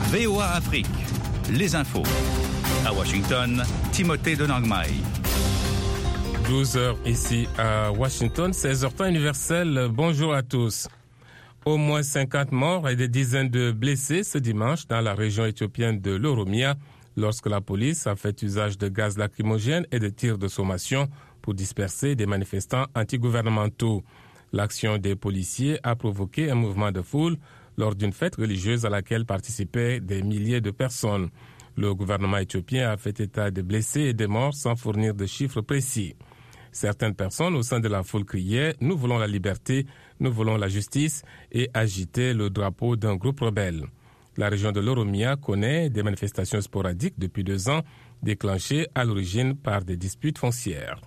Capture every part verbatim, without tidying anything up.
V O A Afrique, les infos. À Washington, Timothée de Nangmai. douze heures ici à Washington, seize heures temps universel. Bonjour à tous. Au moins cinquante morts et des dizaines de blessés ce dimanche dans la région éthiopienne de l'Oromia lorsque la police a fait usage de gaz lacrymogène et de tirs de sommation pour disperser des manifestants antigouvernementaux. L'action des policiers a provoqué un mouvement de foule lors d'une fête religieuse à laquelle participaient des milliers de personnes. Le gouvernement éthiopien a fait état de blessés et de morts sans fournir de chiffres précis. Certaines personnes au sein de la foule criaient « Nous voulons la liberté, nous voulons la justice » et agitaient le drapeau d'un groupe rebelle. La région de l'Oromia connaît des manifestations sporadiques depuis deux ans, déclenchées à l'origine par des disputes foncières.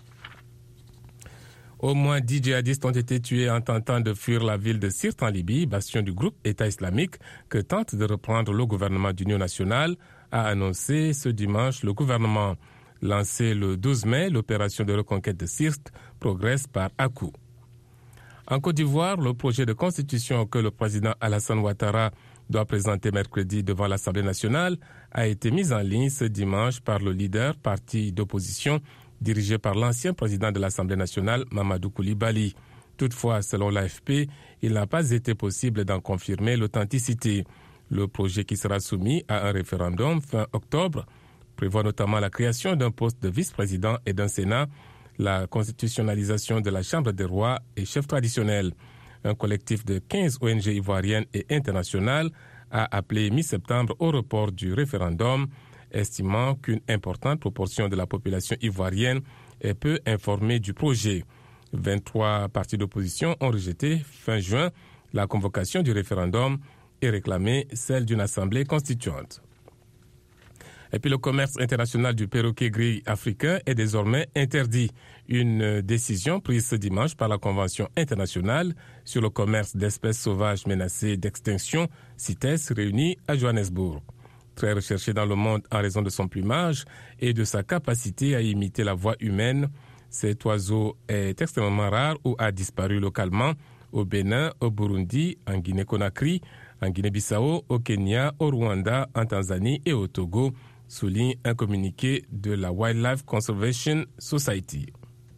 Au moins dix djihadistes ont été tués en tentant de fuir la ville de Sirte en Libye, bastion du groupe État islamique que tente de reprendre le gouvernement d'union nationale, a annoncé ce dimanche le gouvernement. Lancée le douze mai, l'opération de reconquête de Sirte progresse par à-coups. En Côte d'Ivoire, le projet de constitution que le président Alassane Ouattara doit présenter mercredi devant l'Assemblée nationale a été mis en ligne ce dimanche par le leader parti d'opposition dirigé par l'ancien président de l'Assemblée nationale, Mamadou Koulibaly. Toutefois, selon l'A F P, il n'a pas été possible d'en confirmer l'authenticité. Le projet qui sera soumis à un référendum fin octobre prévoit notamment la création d'un poste de vice-président et d'un Sénat, la constitutionnalisation de la Chambre des rois et chefs traditionnels. Un collectif de quinze O N G ivoiriennes et internationales a appelé mi-septembre au report du référendum, estimant qu'une importante proportion de la population ivoirienne est peu informée du projet. vingt-trois partis d'opposition ont rejeté fin juin la convocation du référendum et réclamé celle d'une assemblée constituante. Et puis le commerce international du perroquet gris africain est désormais interdit. Une décision prise ce dimanche par la Convention internationale sur le commerce d'espèces sauvages menacées d'extinction, CITES, réunie à Johannesburg. Très recherché dans le monde en raison de son plumage et de sa capacité à imiter la voix humaine, cet oiseau est extrêmement rare ou a disparu localement au Bénin, au Burundi, en Guinée-Conakry, en Guinée-Bissau, au Kenya, au Rwanda, en Tanzanie et au Togo, souligne un communiqué de la Wildlife Conservation Society.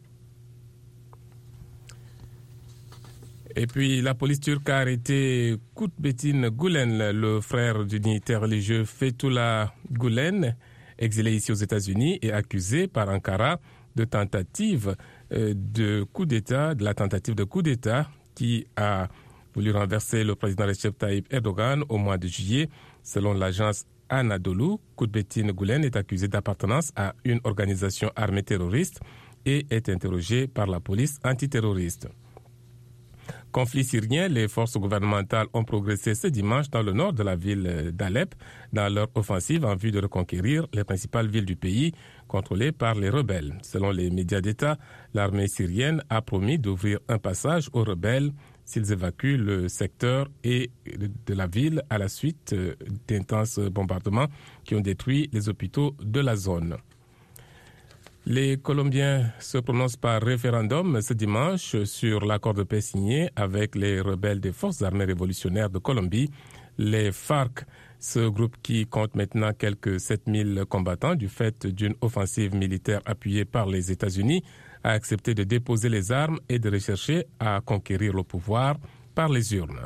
Et puis, la police turque a arrêté Kutbetin Gulen, le frère du dignitaire religieux Fethullah Gulen, exilé ici aux États-Unis et accusé par Ankara de tentative de coup d'État, de la tentative de coup d'État qui a voulu renverser le président Recep Tayyip Erdogan au mois de juillet. Selon l'agence Anadolu, Kutbetin Gulen est accusé d'appartenance à une organisation armée terroriste et est interrogé par la police antiterroriste. Conflit syrien, les forces gouvernementales ont progressé ce dimanche dans le nord de la ville d'Alep dans leur offensive en vue de reconquérir les principales villes du pays contrôlées par les rebelles. Selon les médias d'État, l'armée syrienne a promis d'ouvrir un passage aux rebelles s'ils évacuent le secteur et de la ville à la suite d'intenses bombardements qui ont détruit les hôpitaux de la zone. Les Colombiens se prononcent par référendum ce dimanche sur l'accord de paix signé avec les rebelles des forces armées révolutionnaires de Colombie, les FARC. Ce groupe qui compte maintenant quelques sept mille combattants du fait d'une offensive militaire appuyée par les États-Unis a accepté de déposer les armes et de rechercher à conquérir le pouvoir par les urnes.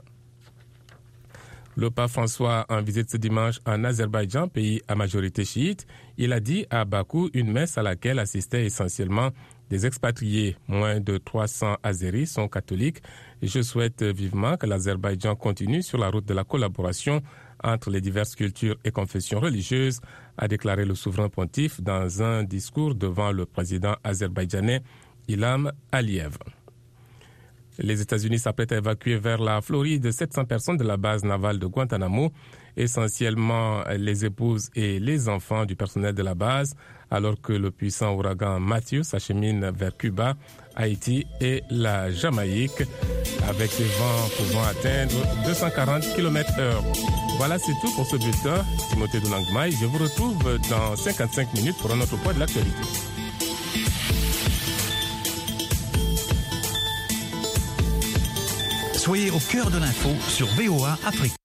Le pape François, en visite ce dimanche en Azerbaïdjan, pays à majorité chiite, il a dit à Bakou une messe à laquelle assistaient essentiellement des expatriés. Moins de trois cents Azéris sont catholiques. Et je souhaite vivement que l'Azerbaïdjan continue sur la route de la collaboration entre les diverses cultures et confessions religieuses, a déclaré le souverain pontife dans un discours devant le président azerbaïdjanais Ilham Aliyev. Les États-Unis s'apprêtent à évacuer vers la Floride sept cents personnes de la base navale de Guantanamo, essentiellement les épouses et les enfants du personnel de la base, alors que le puissant ouragan Matthew s'achemine vers Cuba, Haïti et la Jamaïque, avec des vents pouvant atteindre deux cent quarante kilomètres heure. Voilà, c'est tout pour ce bulletin. Timothée de Nangmai, je vous retrouve dans cinquante-cinq minutes pour un autre point de l'actualité. Soyez au cœur de l'info sur V O A Afrique.